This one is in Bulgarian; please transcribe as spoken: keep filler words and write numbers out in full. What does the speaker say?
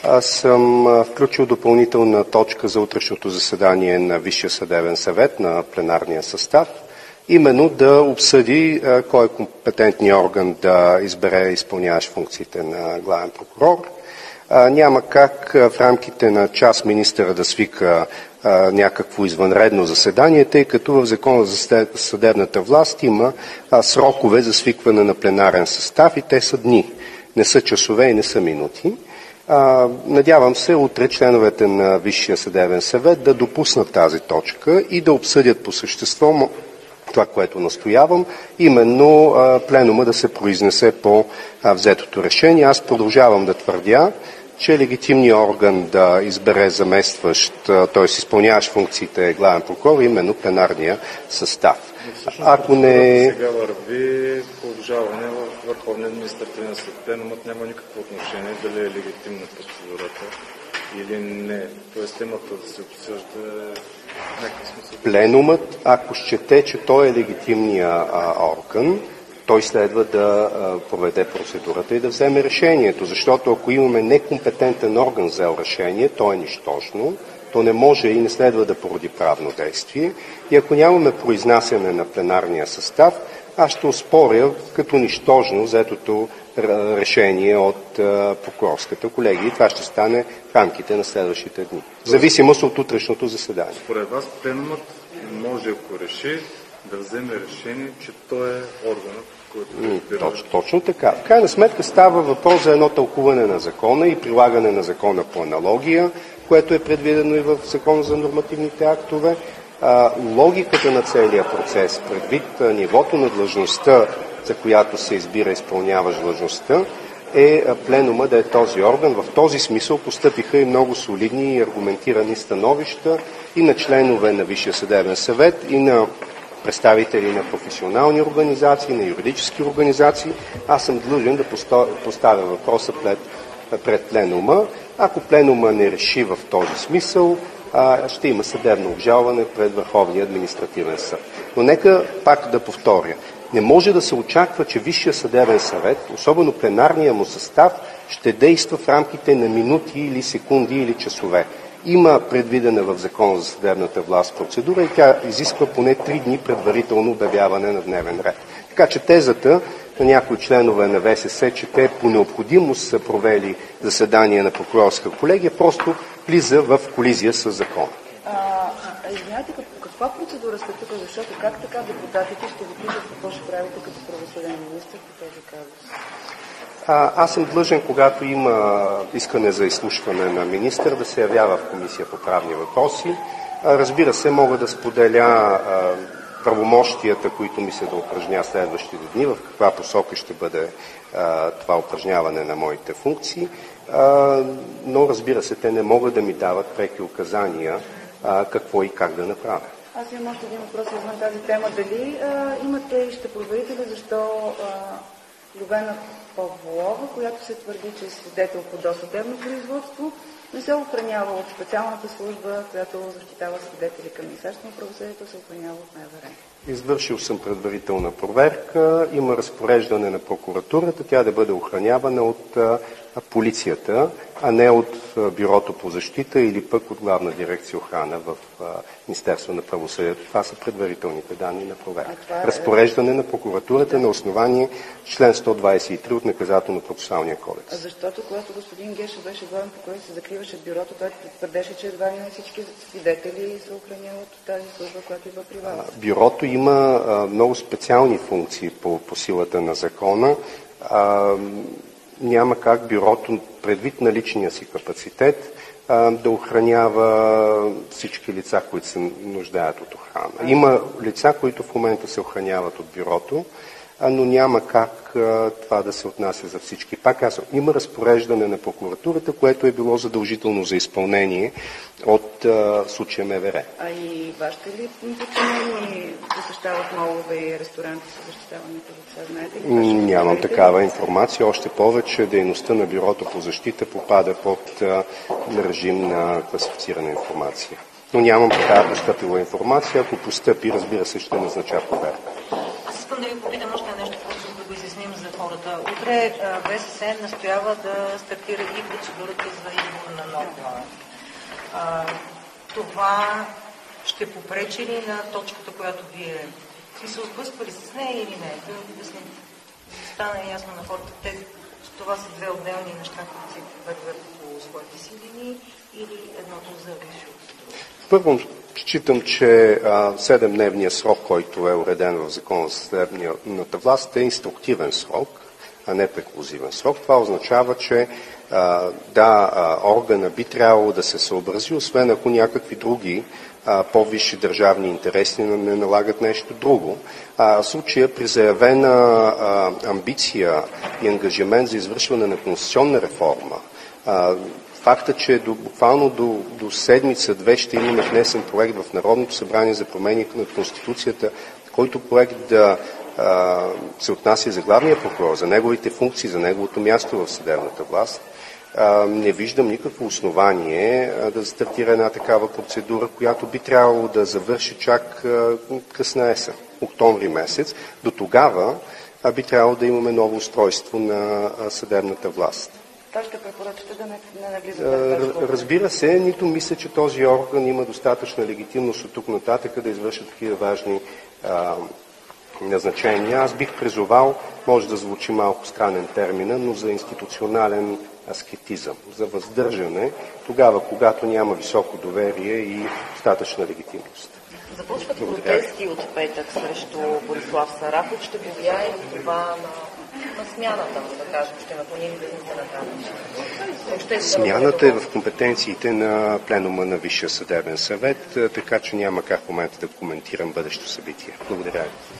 Аз съм включил допълнителна точка за утрешното заседание на Висшия съдебен съвет на пленарния състав, именно да обсъди кой е компетентният орган да избере изпълняващ функциите на главен прокурор. Няма как в рамките на час министъра да свика някакво извънредно заседание, тъй като в Закона за съдебната власт има срокове за свикване на пленарен състав и те са дни. Не са часове и не са минути. Надявам се утре членовете на Висшия съдебен съвет да допуснат тази точка и да обсъдят по същество това, което настоявам, именно пленума да се произнесе по взетото решение. Аз продължавам да твърдя, че легитимният орган да избере заместващ, т.е. изпълняващ функциите главен прокурор, именно пленарния състав. Ако не... Сега върви продължаване в Върховния административен съд. Пленумът няма никакво отношение дали е легитимна процедурата или не. Тоест темата да се обсъжда някакъв смисъл. Пленумът, ако счете, че той е легитимният орган, той следва да а, проведе процедурата и да вземе решението, защото ако имаме некомпетентен орган взел решение, то е нищожно, то не може и не следва да породи правно действие. И ако нямаме произнасяне на пленарния състав, аз ще оспоря като нищожно взетото решение от а, прокурорската колегия. И това ще стане в рамките на следващите дни. В зависимост от утрешното заседание. Според вас пленумът може, ако реши, да вземе решение, че той е органът, който е избира. Точно, точно така. В крайна сметка става въпрос за едно тълкуване на закона и прилагане на закона по аналогия, което е предвидено и в Закона за нормативните актове. А, логиката на целия процес, предвид а, нивото на длъжността, за която се избира изпълняващ длъжността, е а, пленума да е този орган. В този смисъл постъпиха и много солидни и аргументирани становища и на членове на Висшия съдебен съвет, и на представители на професионални организации, на юридически организации. Аз съм длъжен да поставя въпроса пред, пред пленума. Ако пленума не реши в този смисъл, ще има съдебно обжалване пред Върховния административен съд. Но нека пак да повторя. Не може да се очаква, че Висшия съдебен съвет, особено пленарния му състав, ще действа в рамките на минути или секунди или часове. Има предвидена в Закона за съдебната власт процедура и тя изисква поне три дни предварително обявяване на дневен ред. Така че тезата на някои членове на В С С, че те по необходимост са провели заседание на прокурорска колегия, просто влиза в колизия с закона. Извинявайте, каква процедура сте тук, защото как така депутатите ще ви питат какво ще правите като правосъден министър по този казус? А, аз съм длъжен, когато има искане за изслушване на министър, да се явява в комисия по правни въпроси. А, разбира се, мога да споделя а, правомощията, които мисля да упражня следващите дни, в каква посока ще бъде а, това упражняване на моите функции, а, но разбира се, те не могат да ми дават преки указания а, какво и как да направя. Аз имам още един въпрос извън тази тема. Дали а, имате и ще проверите ли защо а, Любена Павлова, която се твърди, че е свидетел по досъдебно производство, не се охранява от специалната служба, която защитава свидетели към Министерството на правосъдието, се охранява от МВР. Извършил съм предварителна проверка. Има разпореждане на прокуратурата тя да бъде охранявана от а, полицията, а не от а, Бюрото по защита или пък от Главна дирекция охрана в а, Министерство на правосъдието. Това са предварителните данни на проверка. Е... Разпореждане на прокуратурата да. На основание член сто двадесет и три от Наказателно-процесуалния кодекс. А защото когато господин Гешев беше главен прокурор и се закриваше бюрото, той твърдеше, че едва ли не всички свидетели се охраняват от тази служба, която идва при вас. Бюрото има а, много специални функции по, по силата на закона. А, няма как бюрото, предвид на личния си капацитет, а, да охранява всички лица, които се нуждаят от охрана. Има лица, които в момента се охраняват от бюрото, а, но няма как а, това да се отнася за всички. Пак казвам, има разпореждане на прокуратурата, което е било задължително за изпълнение от а, случая МВР. А и вашите ли подчинени посещават молове и ресторанти с защитаваните лица? Знаете ли? Нямам такава информация. Още повече дейността на Бюрото по защита попада под а, режим на класифицирана информация. Но нямам такава постъпила информация. Ако постъпи, разбира се, ще назнача проверка. Аз искам да ви попитам още нещо, просто да го изясним за хората. Утре В С С настоява да стартира и процедурата за избор това ще попречи ли на точката, която вие си се сблъсквали с нея или не? Да обясните. Стана ясно на хората, те, това са две отделни неща, които се вървят по своите си линии или едното зависи от другото? Първо, считам, че седемдневният срок, който е уреден в Закона за съдебната власт, е инструктивен срок, а не преклузивен срок. Това означава, че а, да, а, органа би трябвало да се съобрази, освен ако някакви други по-висши държавни интереси не налагат нещо друго. А, в случая при заявена а, амбиция и ангажимент за извършване на конституционна реформа, а, факта, че до, буквално до, до седмица-две ще имаме внесен проект в Народното събрание за промени на Конституцията, който проект да а, се отнася за главния прокурор, за неговите функции, за неговото място в съдебната власт, а, не виждам никакво основание а, да стартира една такава процедура, която би трябвало да завърши чак а, късна есен, октомври месец. До тогава а, би трябвало да имаме ново устройство на а, съдебната власт. Това ще препоръчате да не, не навлизате? Разбира се, нито мисля, че този орган има достатъчна легитимност от тук нататък да извърши такива важни а, назначения. Аз бих призовал, може да звучи малко странен термина, но за институционален аскетизъм, за въздържане, тогава, когато няма високо доверие и достатъчна легитимност. Започват протести от петък срещу Борислав Сарафов. Ще повлияе ли това на, на смяната, да кажем, ще наклони ли да се направи? Смяната е в компетенциите на пленума на Висшия съдебен съвет, така че няма как в момента да коментирам бъдещо събитие. Благодаря ви.